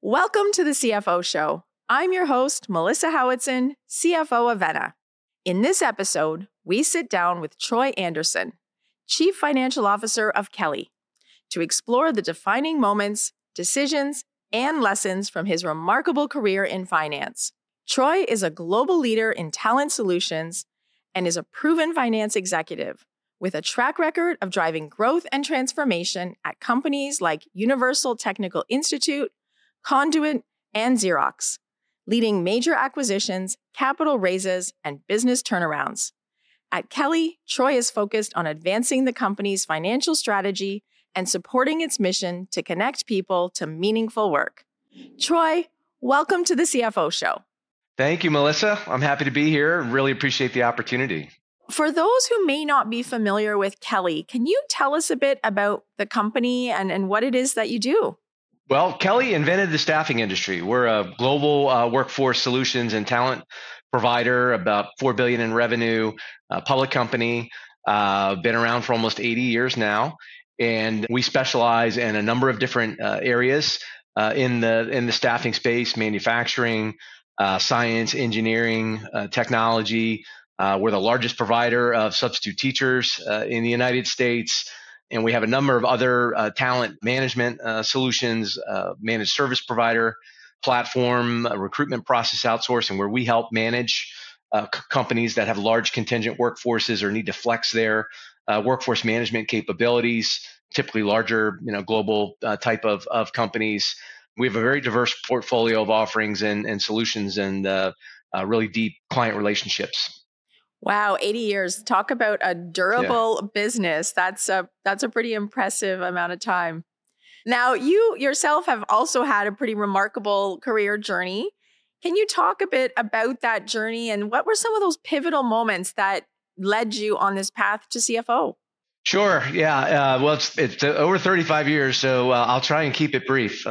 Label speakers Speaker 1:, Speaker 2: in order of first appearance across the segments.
Speaker 1: Welcome to the CFO Show. I'm your host, Melissa Howitson, CFO of Vena. In this episode, we sit down with Troy Anderson, Chief Financial Officer of Kelly, to explore the defining moments, decisions, and lessons from his remarkable career in finance. Troy is a global leader in talent solutions and is a proven finance executive with a track record of driving growth and transformation at companies like Universal Technical Institute, Conduent, and Xerox, leading major acquisitions, capital raises, and business turnarounds. At Kelly, Troy is focused on advancing the company's financial strategy and supporting its mission to connect people to meaningful work. Troy, welcome to the CFO Show.
Speaker 2: Thank you, Melissa. I'm happy to be here. Really appreciate the opportunity.
Speaker 1: For those who may not be familiar with Kelly, can you tell us a bit about the company and what it is that you do?
Speaker 2: Well, Kelly invented the staffing industry. We're a global workforce solutions and talent provider, about $4 billion in revenue, public company, been around for almost 80 years now. And we specialize in a number of different areas in the staffing space: manufacturing, science, engineering, technology. We're the largest provider of substitute teachers in the United States. And we have a number of other talent management solutions, managed service provider platform, recruitment process outsourcing, where we help manage companies that have large contingent workforces or need to flex their workforce management capabilities, typically larger, global type of companies. We have a very diverse portfolio of offerings and solutions and really deep client relationships.
Speaker 1: Wow, 80 years. Talk about a durable business. That's a pretty impressive amount of time. Now, you yourself have also had a pretty remarkable career journey. Can you talk a bit about that journey and what were some of those pivotal moments that led you on this path to CFO?
Speaker 2: Sure. Yeah. Well, it's over 35 years, so I'll try and keep it brief.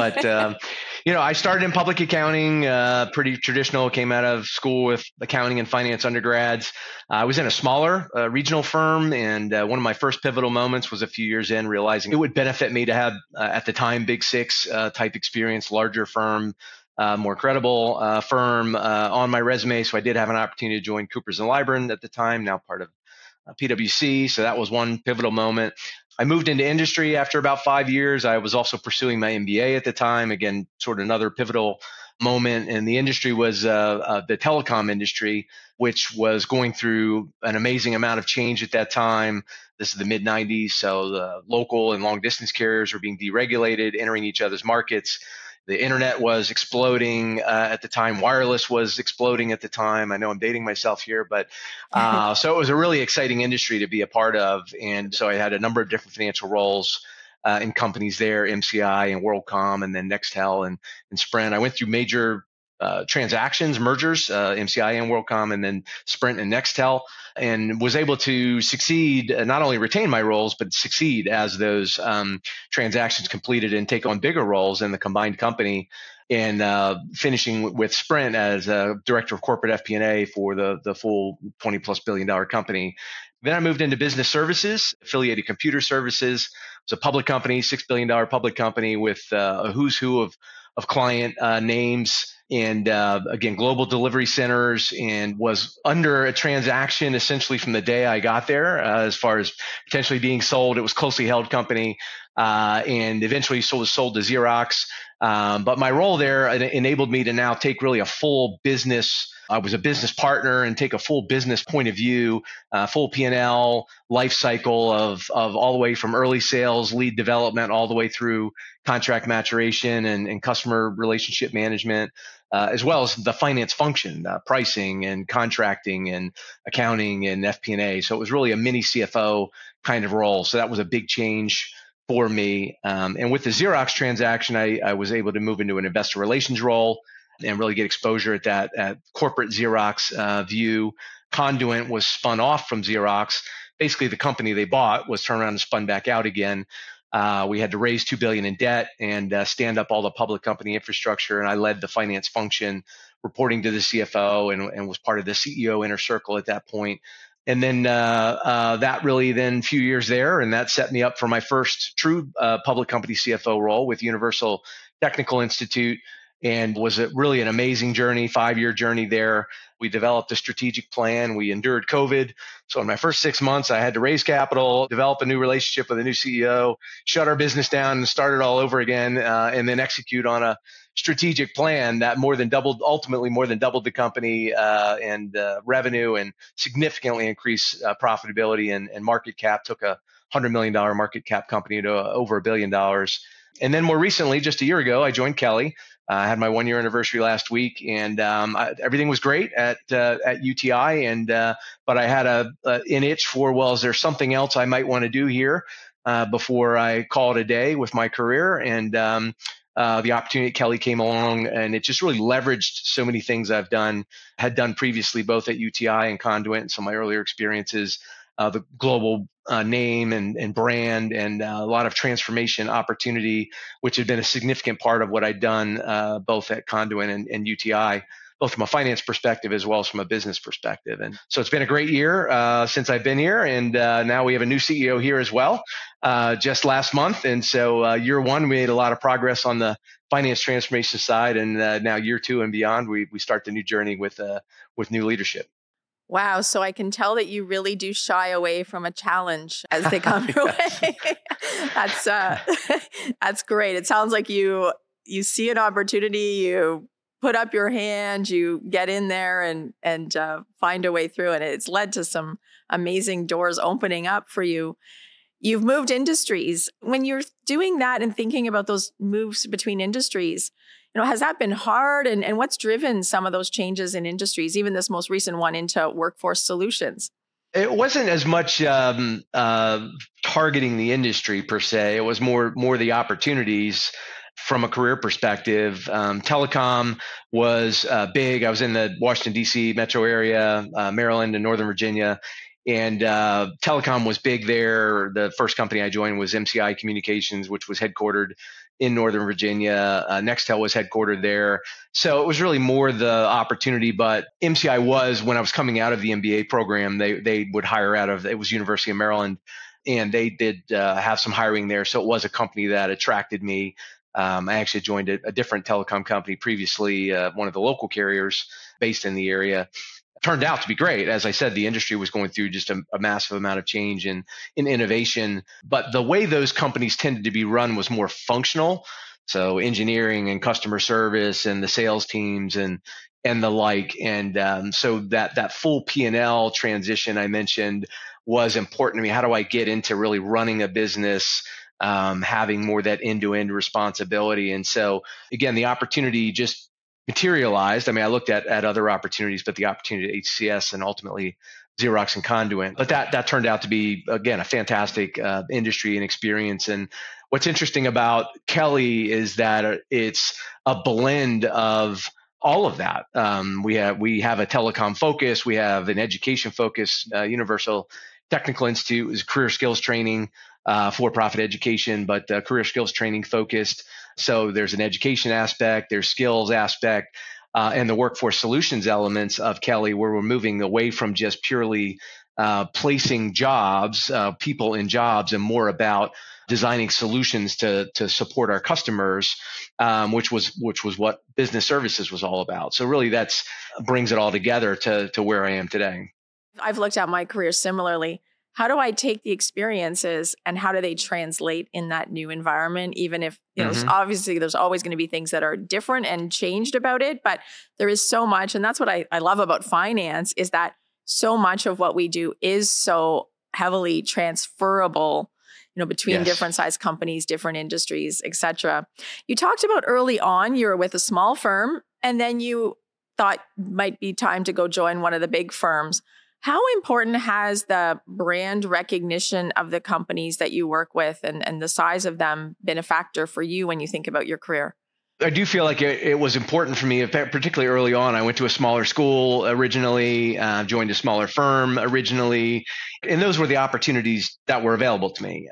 Speaker 2: I started in public accounting, pretty traditional, came out of school with accounting and finance undergrads. I was in a smaller regional firm, and one of my first pivotal moments was a few years in, realizing it would benefit me to have, at the time, Big Six type experience, larger firm, more credible firm on my resume. So I did have an opportunity to join Coopers & Lybrand at the time, now part of PwC. So that was one pivotal moment. I moved into industry after about 5 years. I was also pursuing my MBA at the time. Again, sort of another pivotal moment. And the industry was the telecom industry, which was going through an amazing amount of change at that time. This is the mid 90s. So the local and long distance carriers were being deregulated, entering each other's markets. The internet was exploding at the time. Wireless was exploding at the time. I know I'm dating myself here, but so it was a really exciting industry to be a part of. And so I had a number of different financial roles in companies there, MCI and WorldCom, and then Nextel and Sprint. I went through major transactions, mergers, MCI and WorldCom, and then Sprint and Nextel, and was able to succeed, not only retain my roles, but succeed as those transactions completed and take on bigger roles in the combined company. And finishing with Sprint as a director of corporate FP&A for the full $20+ billion company. Then I moved into business services, Affiliated Computer Services. It's a public company, $6 billion public company with a who's who of client names. And again, global delivery centers, and was under a transaction essentially from the day I got there as far as potentially being sold. It was a closely held company and eventually was sold to Xerox. But my role there enabled me to now take really a full business. I was a business partner and take a full business point of view, full P&L life cycle of all the way from early sales, lead development, all the way through contract maturation and customer relationship management, as well as the finance function, pricing and contracting and accounting and FP&A. So it was really a mini CFO kind of role. So that was a big change for me. And with the Xerox transaction, I was able to move into an investor relations role and really get exposure at that at corporate Xerox view. Conduent was spun off from Xerox. Basically, the company they bought was turned around and spun back out again. We had to raise $2 billion in debt and stand up all the public company infrastructure. And I led the finance function, reporting to the CFO, and was part of the CEO inner circle at that point. And then that really then a few years there, and that set me up for my first true public company CFO role with Universal Technical Institute, and was really an amazing journey, 5-year journey there. We developed a strategic plan. We endured COVID. So in my first 6 months, I had to raise capital, develop a new relationship with a new CEO, shut our business down and start it all over again, and then execute on a strategic plan that ultimately more than doubled the company and revenue, and significantly increased profitability and market cap. Took a $100 million market cap company to over $1 billion. And then more recently, just a year ago, I joined Kelly. I had my 1-year anniversary last week, and everything was great at UTI. And but I had an itch for, well, is there something else I might want to do here before I call it a day with my career? And the opportunity at Kelly came along, and it just really leveraged so many things had done previously, both at UTI and Conduent, and some of my earlier experiences. The global name and brand, and a lot of transformation opportunity, which had been a significant part of what I'd done both at Conduent and UTI, both from a finance perspective as well as from a business perspective. And so it's been a great year since I've been here, and now we have a new CEO here as well, just last month. And so year one, we made a lot of progress on the finance transformation side, and now year two and beyond, we start the new journey with new leadership.
Speaker 1: Wow. So I can tell that you really do shy away from a challenge as they come your way. That's great. It sounds like you see an opportunity, you put up your hand, you get in there and find a way through. And it's led to some amazing doors opening up for you. You've moved industries. When you're doing that and thinking about those moves between industries, has that been hard? And what's driven some of those changes in industries, even this most recent one into workforce solutions?
Speaker 2: It wasn't as much targeting the industry per se. It was more the opportunities from a career perspective. Telecom was big. I was in the Washington, D.C. metro area, Maryland and Northern Virginia. And telecom was big there. The first company I joined was MCI Communications, which was headquartered in Northern Virginia. Nextel was headquartered there. So it was really more the opportunity. But MCI was, when I was coming out of the MBA program, they would hire out of, it was University of Maryland, and they did have some hiring there. So it was a company that attracted me. I actually joined a different telecom company previously, one of the local carriers based in the area. Turned out to be great. As I said, the industry was going through just a massive amount of change in innovation. But the way those companies tended to be run was more functional. So engineering and customer service and the sales teams and the like. And so that full P&L transition I mentioned was important to me. How do I get into really running a business, having more that end-to-end responsibility? And so again, the opportunity just materialized. I mean, I looked at other opportunities, but the opportunity at HCS and ultimately Xerox and Conduent. But that turned out to be, again, a fantastic industry and experience. And what's interesting about Kelly is that it's a blend of all of that. We have a telecom focus. We have an education focus. Universal Technical Institute is career skills training, for-profit education, but career skills training focused. So there's an education aspect, there's skills aspect, and the workforce solutions elements of Kelly, where we're moving away from just purely placing jobs, people in jobs, and more about designing solutions to support our customers, which was what business services was all about. So really, that's brings it all together to where I am today.
Speaker 1: I've looked at my career similarly. How do I take the experiences and how do they translate in that new environment? Even if, obviously there's always going to be things that are different and changed about it, but there is so much. And that's what I love about finance, is that so much of what we do is so heavily transferable, between different size companies, different industries, et cetera. You talked about early on, you were with a small firm and then you thought might be time to go join one of the big firms. How important has the brand recognition of the companies that you work with and the size of them been a factor for you when you think about your career?
Speaker 2: I do feel like it was important for me, particularly early on. I went to a smaller school originally, joined a smaller firm originally, and those were the opportunities that were available to me.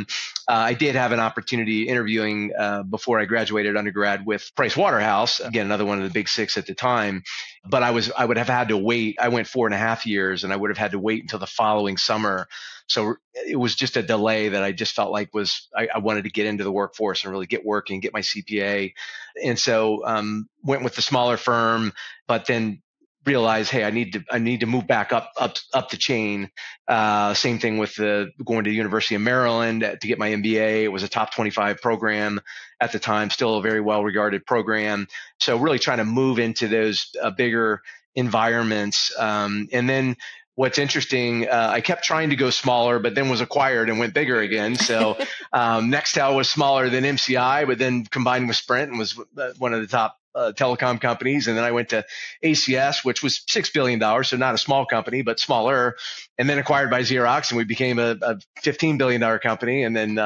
Speaker 2: I did have an opportunity interviewing before I graduated undergrad with Price Waterhouse, again, another one of the big six at the time. But I would have had to wait. I went 4.5 years, and I would have had to wait until the following summer So it was just a delay that I just felt like I wanted to get into the workforce and really get working, get my CPA. And so went with the smaller firm, but then realized, hey, I need to move back up the chain. Same thing with going to the University of Maryland to get my MBA. It was a top 25 program at the time, still a very well regarded program. So really trying to move into those bigger environments. And then what's interesting, I kept trying to go smaller, but then was acquired and went bigger again. So Nextel was smaller than MCI, but then combined with Sprint and was one of the top telecom companies. And then I went to ACS, which was $6 billion. So not a small company, but smaller, and then acquired by Xerox, and we became a $15 billion company. And then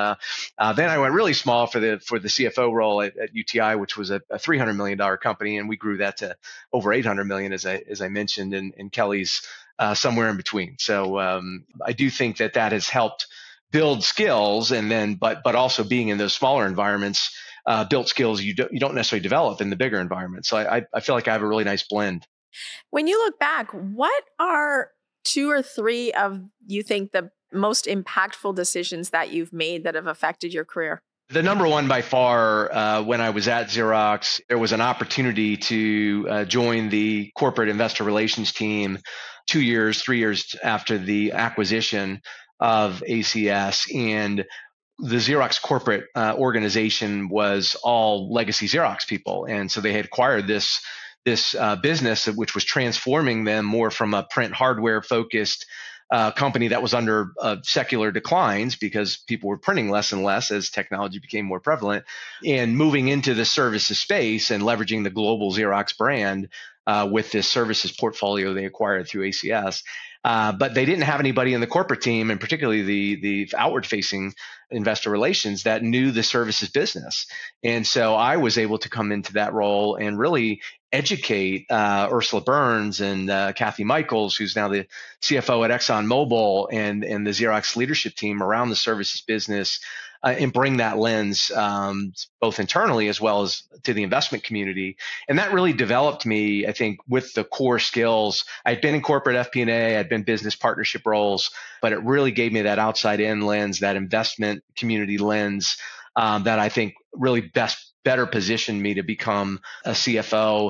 Speaker 2: I went really small for the CFO role at UTI, which was a $300 million company. And we grew that to over 800 million, as I mentioned, and Kelly's somewhere in between. So I do think that has helped build skills, and then, but also being in those smaller environments, built skills you don't necessarily develop in the bigger environment. So I feel like I have a really nice blend.
Speaker 1: When you look back, what are 2 or 3 of, you think, the most impactful decisions that you've made that have affected your career?
Speaker 2: The number one by far, when I was at Xerox, there was an opportunity to join the corporate investor relations team 3 years after the acquisition of ACS. And the Xerox corporate organization was all legacy Xerox people. And so they had acquired this business, which was transforming them more from a print hardware focused company that was under secular declines because people were printing less and less as technology became more prevalent, and moving into the services space and leveraging the global Xerox brand with this services portfolio they acquired through ACS. But they didn't have anybody in the corporate team, and particularly the outward-facing investor relations, that knew the services business. And so I was able to come into that role and really educate Ursula Burns and Kathy Michaels, who's now the CFO at ExxonMobil, and the Xerox leadership team around the services business, and bring that lens both internally as well as to the investment community. And that really developed me, I think, with the core skills. I'd been in corporate FP&A, I'd been business partnership roles, but it really gave me that outside in lens, that investment community lens that I think really better positioned me to become a CFO.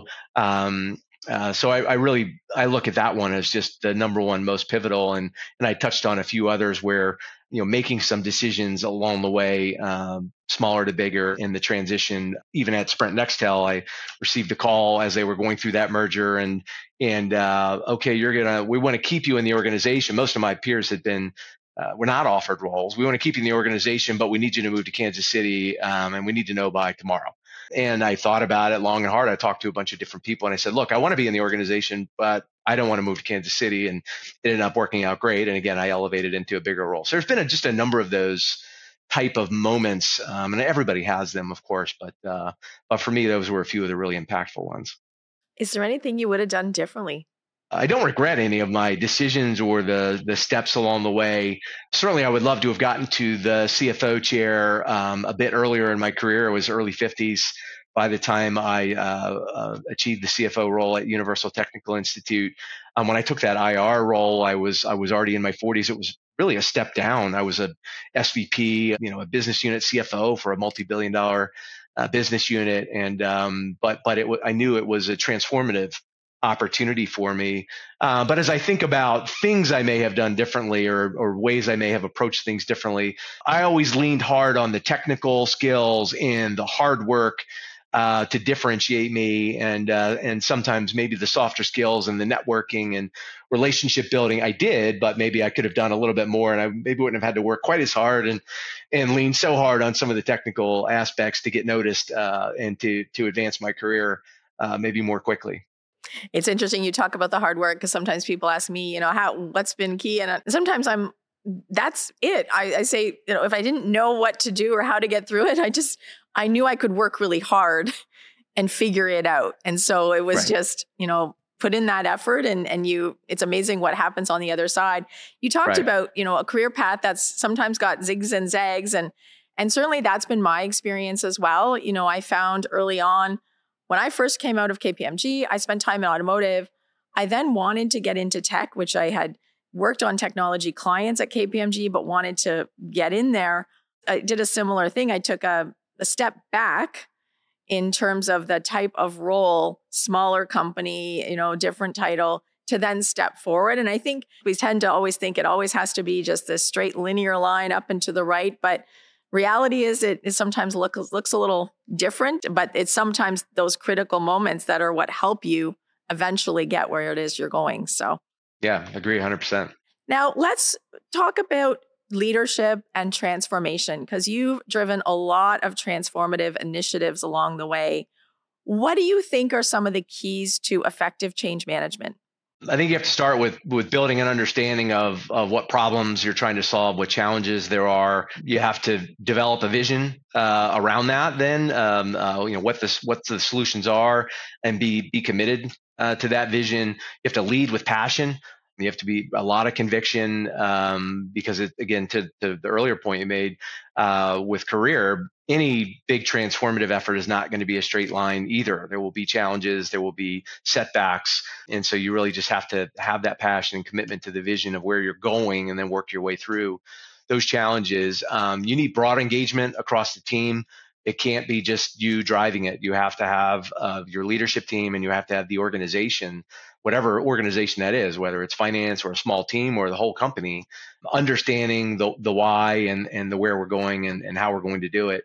Speaker 2: So I look at that one as just the number one most pivotal, and I touched on a few others where, making some decisions along the way, smaller to bigger in the transition. Even at Sprint Nextel, I received a call as they were going through that merger, and okay, we want to keep you in the organization. Most of my peers had been were not offered roles. We want to keep you in the organization, but we need you to move to Kansas City, and we need to know by tomorrow. And I thought about it long and hard. I talked to a bunch of different people, and I said, look, I want to be in the organization, but I don't want to move to Kansas City. And it ended up working out great. And again, I elevated into a bigger role. So there's been just a number of those type of moments, and everybody has them, of course. But for me, those were a few of the really impactful ones.
Speaker 1: Is there anything you would have done differently?
Speaker 2: I don't regret any of my decisions or the steps along the way. Certainly, I would love to have gotten to the CFO chair a bit earlier in my career. I was early 50s by the time I achieved the CFO role at Universal Technical Institute. When I took that IR role, I was already in my 40s. It was really a step down. I was a SVP, a business unit CFO for a multi-billion-dollar business unit, and I knew it was a transformative opportunity for me. But as I think about things I may have done differently or ways I may have approached things differently, I always leaned hard on the technical skills and the hard work to differentiate me, and sometimes maybe the softer skills and the networking and relationship building I did, but maybe I could have done a little bit more, and I maybe wouldn't have had to work quite as hard and lean so hard on some of the technical aspects to get noticed and to advance my career maybe more quickly.
Speaker 1: It's interesting you talk about the hard work, because sometimes people ask me, what's been key? And sometimes that's it. I say, if I didn't know what to do or how to get through it, I knew I could work really hard and figure it out. And so it was just, put in that effort and it's amazing what happens on the other side. You talked about, a career path that's sometimes got zigs and zags. And certainly that's been my experience as well. I found early on, when I first came out of KPMG, I spent time in automotive. I then wanted to get into tech, which I had worked on technology clients at KPMG, but wanted to get in there. I did a similar thing. I took a step back in terms of the type of role, smaller company, different title, to then step forward. And I think we tend to always think it always has to be just this straight linear line up and to the right. But reality is it sometimes looks a little different, but it's sometimes those critical moments that are what help you eventually get where it is you're going. So
Speaker 2: yeah, agree 100%.
Speaker 1: Now let's talk about leadership and transformation, because you've driven a lot of transformative initiatives along the way. What do you think are some of the keys to effective change management?
Speaker 2: I think you have to start with building an understanding of what problems you're trying to solve, what challenges there are. You have to develop a vision around that. Then, what the solutions are, and be committed to that vision. You have to lead with passion. You have to be a lot of conviction, because again, to the earlier point you made with career, any big transformative effort is not going to be a straight line either. There will be challenges, there will be setbacks. And so you really just have to have that passion and commitment to the vision of where you're going, and then work your way through those challenges. You need broad engagement across the team. It can't be just you driving it. You have to have your leadership team, and you have to have the organization, whatever organization that is, whether it's finance or a small team or the whole company, understanding the why and the where we're going and how we're going to do it.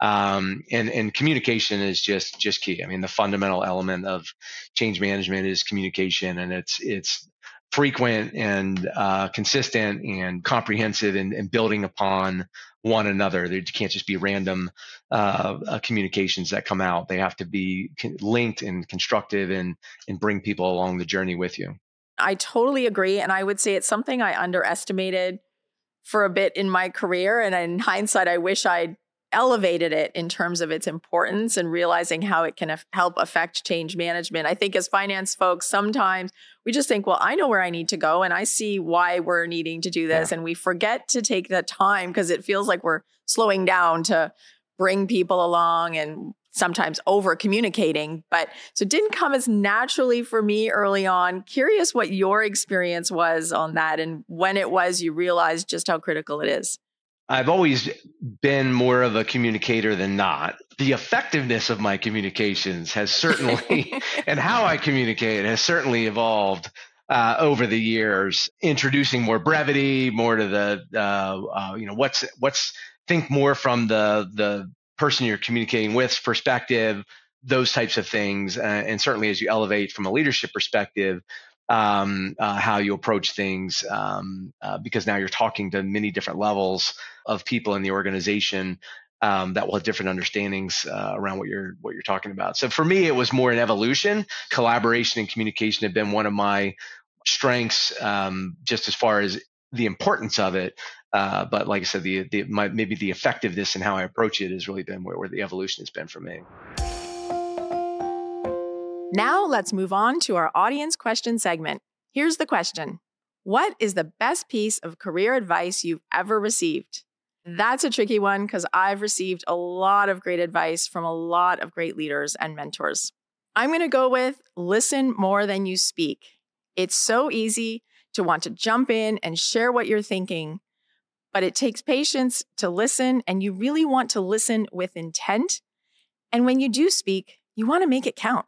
Speaker 2: And communication is just key. I mean, the fundamental element of change management is communication, and it's frequent and consistent and comprehensive, and building upon one another. There can't just be random communications that come out. They have to be linked and constructive, and bring people along the journey with you.
Speaker 1: I totally agree. And I would say it's something I underestimated for a bit in my career. And in hindsight, I wish I'd elevated it in terms of its importance and realizing how it can help affect change management. I think as finance folks, sometimes we just think, well, I know where I need to go and I see why we're needing to do this. Yeah. And we forget to take the time, because it feels like we're slowing down to bring people along and sometimes over communicating. But so it didn't come as naturally for me early on. Curious what your experience was on that, and when it was you realized just how critical it is.
Speaker 2: I've always been more of a communicator than not. The effectiveness of my communications has certainly, and how I communicate has certainly evolved over the years, introducing more brevity, more to the, think more from the person you're communicating with's perspective, those types of things. And certainly as you elevate from a leadership perspective, how you approach things, because now you're talking to many different levels of people in the organization that will have different understandings around what you're talking about. So for me, it was more an evolution. Collaboration and communication have been one of my strengths, just as far as the importance of it. But like I said, maybe the effectiveness and how I approach it has really been where the evolution has been for me.
Speaker 1: Now let's move on to our audience question segment. Here's the question. What is the best piece of career advice you've ever received? That's a tricky one, because I've received a lot of great advice from a lot of great leaders and mentors. I'm going to go with listen more than you speak. It's so easy to want to jump in and share what you're thinking, but it takes patience to listen, and you really want to listen with intent. And when you do speak, you want to make it count.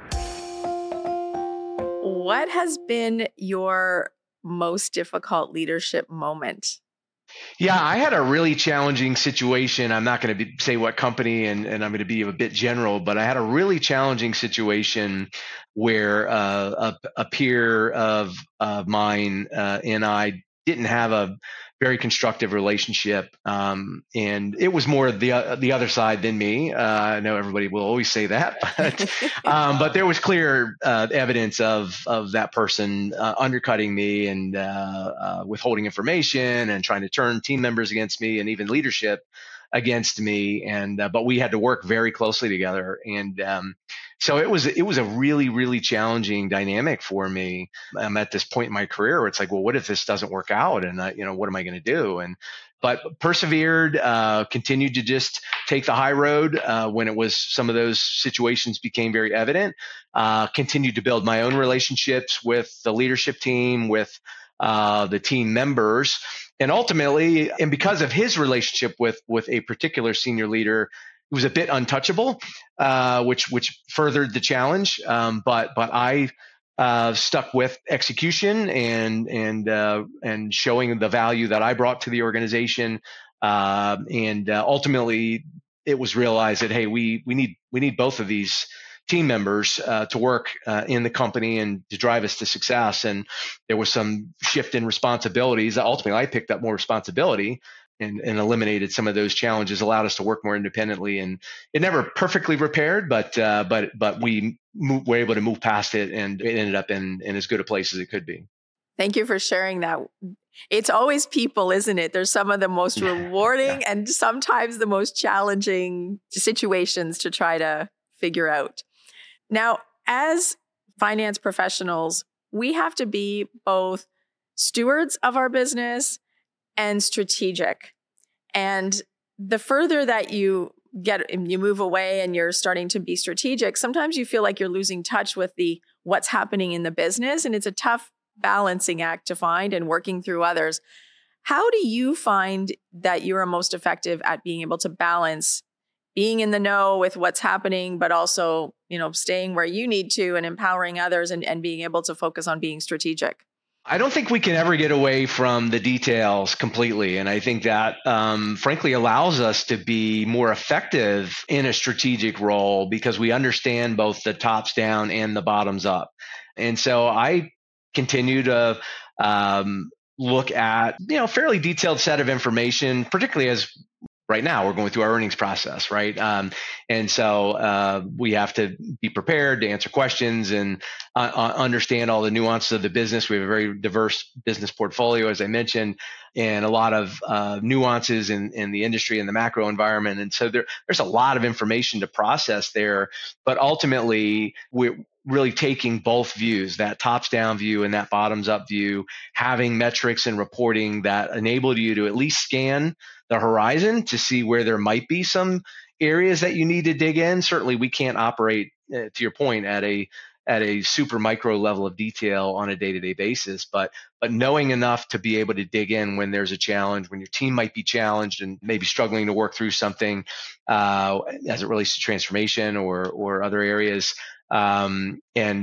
Speaker 1: What has been your most difficult leadership moment?
Speaker 2: Yeah, I had a really challenging situation. I'm not going to say what company, and I'm going to be a bit general, but I had a really challenging situation where a peer of mine and I didn't have a very constructive relationship, and it was more the other side than me. I know everybody will always say that, but there was clear evidence of that person undercutting me and withholding information and trying to turn team members against me and even leadership against me. And but we had to work very closely together, and so it was a really, really challenging dynamic for me. I'm at this point in my career where it's like, well, what if this doesn't work out? And what am I going to do? But persevered, continued to just take the high road when it was some of those situations became very evident. Continued to build my own relationships with the leadership team, with the team members. And ultimately, and because of his relationship with a particular senior leader, he was a bit untouchable, which furthered the challenge. But I stuck with execution and showing the value that I brought to the organization. And ultimately, it was realized that, hey, we need both of these team members to work in the company and to drive us to success. And there was some shift in responsibilities. Ultimately, I picked up more responsibility and eliminated some of those challenges, allowed us to work more independently. And it never perfectly repaired, but we were able to move past it, and it ended up in as good a place as it could be.
Speaker 1: Thank you for sharing that. It's always people, isn't it? There's some of the most rewarding and sometimes the most challenging situations to try to figure out. Now, as finance professionals, we have to be both stewards of our business and strategic. And the further that you move away and you're starting to be strategic, sometimes you feel like you're losing touch with what's happening in the business. And it's a tough balancing act to find and working through others. How do you find that you're most effective at being able to balance being in the know with what's happening, but also, staying where you need to and empowering others and being able to focus on being strategic?
Speaker 2: I don't think we can ever get away from the details completely. And I think that, frankly, allows us to be more effective in a strategic role because we understand both the tops down and the bottoms up. And so I continue to look at, fairly detailed set of information, particularly as right now we're going through our earnings process, right? And so we have to be prepared to answer questions and understand all the nuances of the business. We have a very diverse business portfolio, as I mentioned, and a lot of nuances in the industry and the macro environment. And so there's a lot of information to process there. But ultimately, we're really taking both views, that tops down view and that bottoms up view, having metrics and reporting that enable you to at least scan the horizon to see where there might be some areas that you need to dig in. Certainly, we can't operate, to your point, at a super micro level of detail on a day-to-day basis, but knowing enough to be able to dig in when there's a challenge, when your team might be challenged and maybe struggling to work through something as it relates to transformation or other areas. And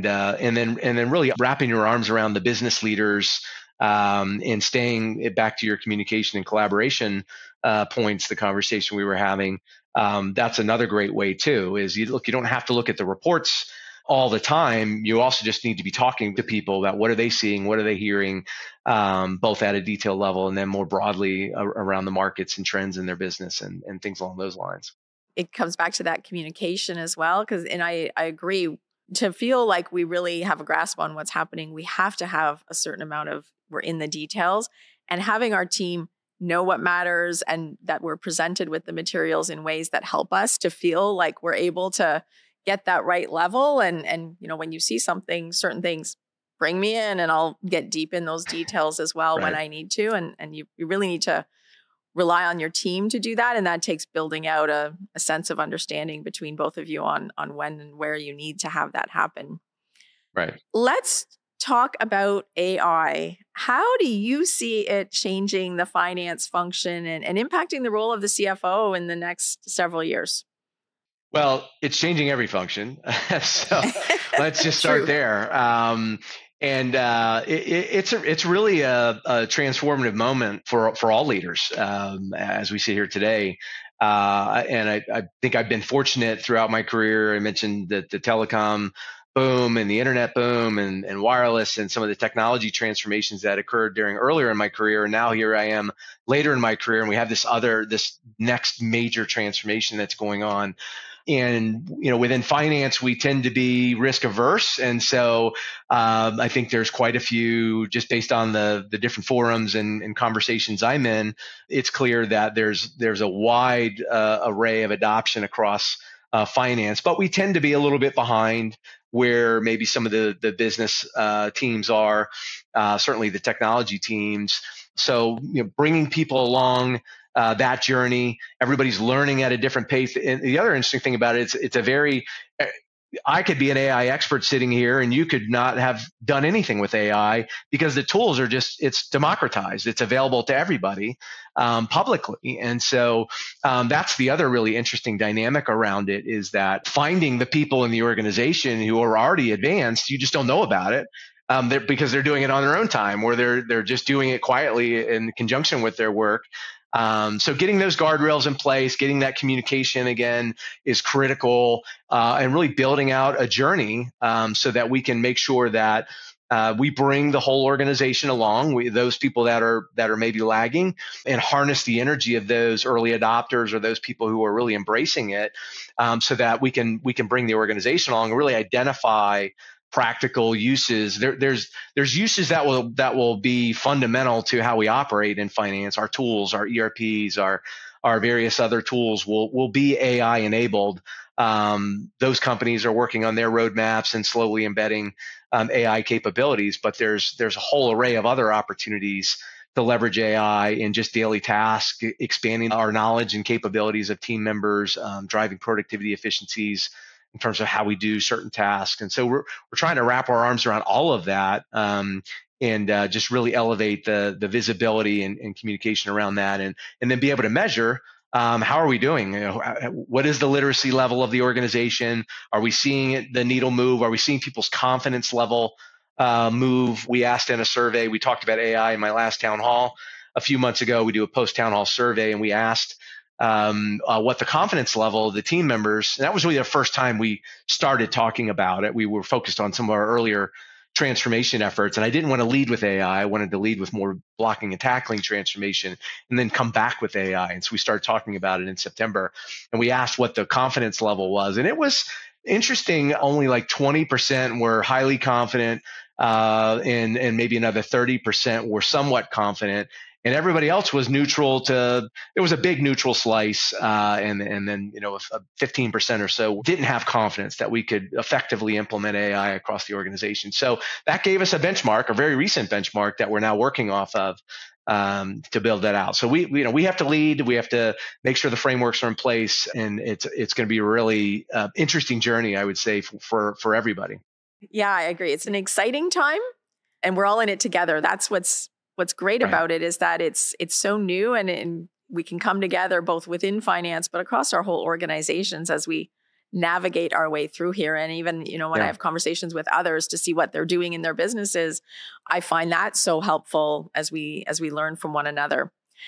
Speaker 2: then really wrapping your arms around the business leaders and staying back to your communication and collaboration points, the conversation we were having. That's another great way too, is you don't have to look at the reports all the time. You also just need to be talking to people about what are they seeing, what are they hearing, both at a detail level and then more broadly around the markets and trends in their business and things along those lines.
Speaker 1: It comes back to that communication as well, and I agree. To feel like we really have a grasp on what's happening, we have to have a certain amount of we're in the details, and having our team know what matters and that we're presented with the materials in ways that help us to feel like we're able to get that right level. And when you see certain things, bring me in and I'll get deep in those details as well when I need to. And you really need to rely on your team to do that. And that takes building out a sense of understanding between both of you on when and where you need to have that happen.
Speaker 2: Right.
Speaker 1: Let's talk about AI. How do you see it changing the finance function and impacting the role of the CFO in the next several years?
Speaker 2: Well, it's changing every function. So let's just start there. It's really a transformative moment for all leaders as we sit here today. And I think I've been fortunate throughout my career. I mentioned that the telecom boom and the internet boom and wireless and some of the technology transformations that occurred earlier in my career. And now here I am later in my career, and we have this next major transformation that's going on. And, within finance, we tend to be risk averse. And so I think there's quite a few, just based on the different forums and conversations I'm in, it's clear that there's a wide array of adoption across finance, but we tend to be a little bit behind where maybe some of the business teams are, certainly the technology teams. So, bringing people along that journey, everybody's learning at a different pace. And the other interesting thing about it is it's a very I could be an AI expert sitting here and you could not have done anything with AI because the tools are it's democratized. It's available to everybody publicly. And so that's the other really interesting dynamic around it, is that finding the people in the organization who are already advanced, you just don't know about it. Because they're doing it on their own time, or they're just doing it quietly in conjunction with their work. So getting those guardrails in place, getting that communication again is critical, and really building out a journey so that we can make sure that we bring the whole organization along, those people that are maybe lagging, and harness the energy of those early adopters or those people who are really embracing it, so that we can bring the organization along and really identify practical uses. There's uses that will be fundamental to how we operate in finance. Our tools, our ERPs, our various other tools will be AI enabled. Those companies are working on their roadmaps and slowly embedding AI capabilities, but there's a whole array of other opportunities to leverage AI in just daily tasks, expanding our knowledge and capabilities of team members, driving productivity efficiencies in terms of how we do certain tasks. And so we're trying to wrap our arms around all of that, and just really elevate the visibility and communication around that, and then be able to measure how are we doing? What is the literacy level of the organization? Are we seeing the needle move? Are we seeing people's confidence level move? We asked in a survey, we talked about AI in my last town hall a few months ago. We do a post town hall survey, and we asked what the confidence level of the team members. And that was really the first time we started talking about it. We were focused on some of our earlier transformation efforts, and I didn't want to lead with AI. I wanted to lead with more blocking and tackling transformation, and then come back with AI. And so we started talking about it in September, and we asked what the confidence level was, and it was interesting. Only like 20% were highly confident, and maybe another 30% were somewhat confident. And everybody else was neutral to, there was a big neutral slice, and then, 15% or so didn't have confidence that we could effectively implement AI across the organization. So that gave us a benchmark, a very recent benchmark that we're now working off of, to build that out. So we have to lead, we have to make sure the frameworks are in place, and it's going to be a really interesting journey, I would say, for everybody.
Speaker 1: Yeah, I agree. It's an exciting time, and we're all in it together. That's what's great about it, is that it's so new, and we can come together both within finance, but across our whole organizations as we navigate our way through here. And even, when I have conversations with others to see what they're doing in their businesses, I find that so helpful as we learn from one another.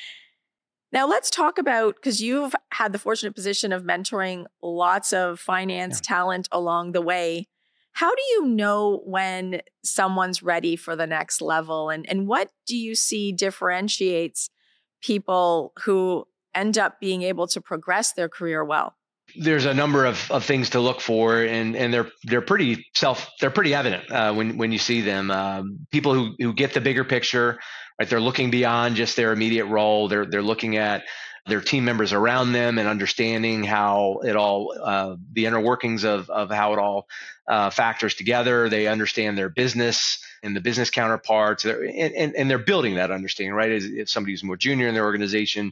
Speaker 1: Now let's talk about, because you've had the fortunate position of mentoring lots of finance talent along the way. How do you know when someone's ready for the next level? And what do you see differentiates people who end up being able to progress their career well?
Speaker 2: There's a number of things to look for, and they're pretty evident when you see them. People who get the bigger picture, right? They're looking beyond just their immediate role. They're looking at their team members around them and understanding how it all, the inner workings of how it all factors together. They understand their business and the business counterparts, and they're building that understanding, right? If somebody who's more junior in their organization,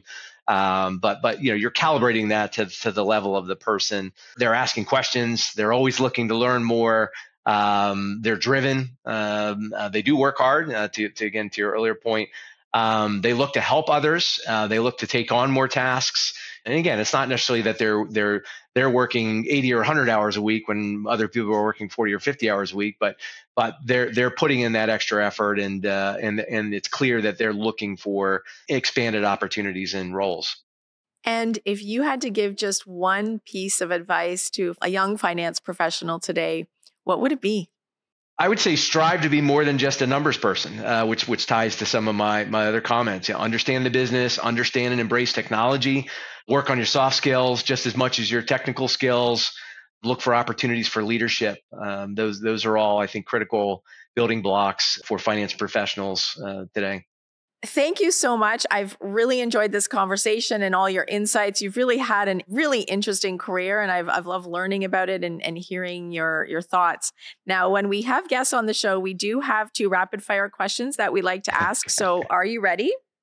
Speaker 2: but you're calibrating that to the level of the person. They're asking questions. They're always looking to learn more. They're driven. They do work hard. To your earlier point. They look to help others. They look to take on more tasks. And again, it's not necessarily that they're working 80 or 100 hours a week when other people are working 40 or 50 hours a week, but they're putting in that extra effort, and it's clear that they're looking for expanded opportunities and roles.
Speaker 1: And if you had to give just one piece of advice to a young finance professional today, what would it be?
Speaker 2: I would say strive to be more than just a numbers person, which ties to some of my other comments. Understand the business, understand and embrace technology, work on your soft skills just as much as your technical skills. Look for opportunities for leadership. Those are all, I think, critical building blocks for finance professionals today.
Speaker 1: Thank you so much. I've really enjoyed this conversation and all your insights. You've really had a really interesting career, and I've loved learning about it and hearing your thoughts. Now, when we have guests on the show, we do have 2 rapid fire questions that we like to ask. So are you ready?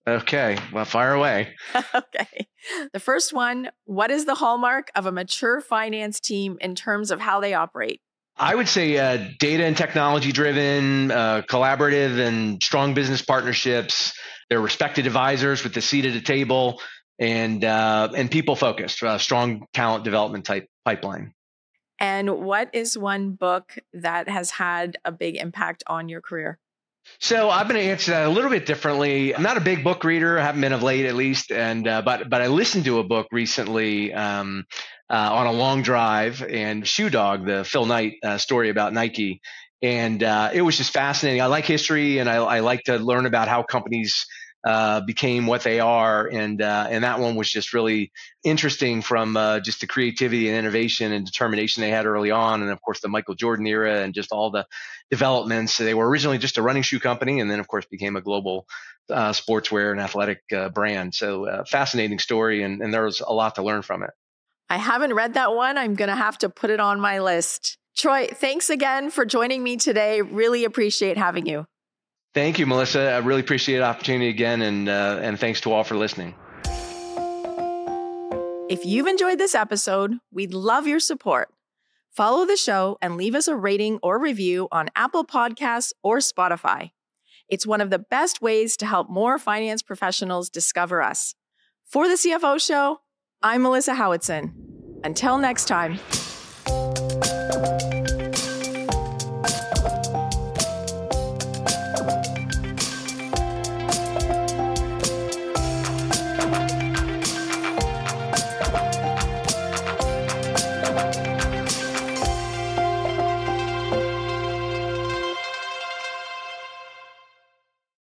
Speaker 2: Okay, well, fire away.
Speaker 1: Okay. The first one, what is the hallmark of a mature finance team in terms of how they operate?
Speaker 2: I would say data and technology driven, collaborative and strong business partnerships. Their respected advisors with the seat at the table, and people focused, strong talent development type pipeline.
Speaker 1: And what is one book that has had a big impact on your career?
Speaker 2: So I'm going to answer that a little bit differently. I'm not a big book reader. I haven't been of late, at least. And but I listened to a book recently on a long drive, and Shoe Dog, the Phil Knight story about Nike, and it was just fascinating. I like history, and I like to learn about how companies became what they are, and that one was just really interesting from just the creativity and innovation and determination they had early on, and of course the Michael Jordan era and just all the developments. They were originally just a running shoe company, and then of course became a global sportswear and athletic brand. So fascinating story, and there was a lot to learn from it.
Speaker 1: I haven't read that one. I'm going to have to put it on my list. Troy, thanks again for joining me today. Really appreciate having you.
Speaker 2: Thank you, Melissa. I really appreciate the opportunity again, and thanks to all for listening.
Speaker 1: If you've enjoyed this episode, we'd love your support. Follow the show and leave us a rating or review on Apple Podcasts or Spotify. It's one of the best ways to help more finance professionals discover us. For the CFO Show, I'm Melissa Howitson. Until next time.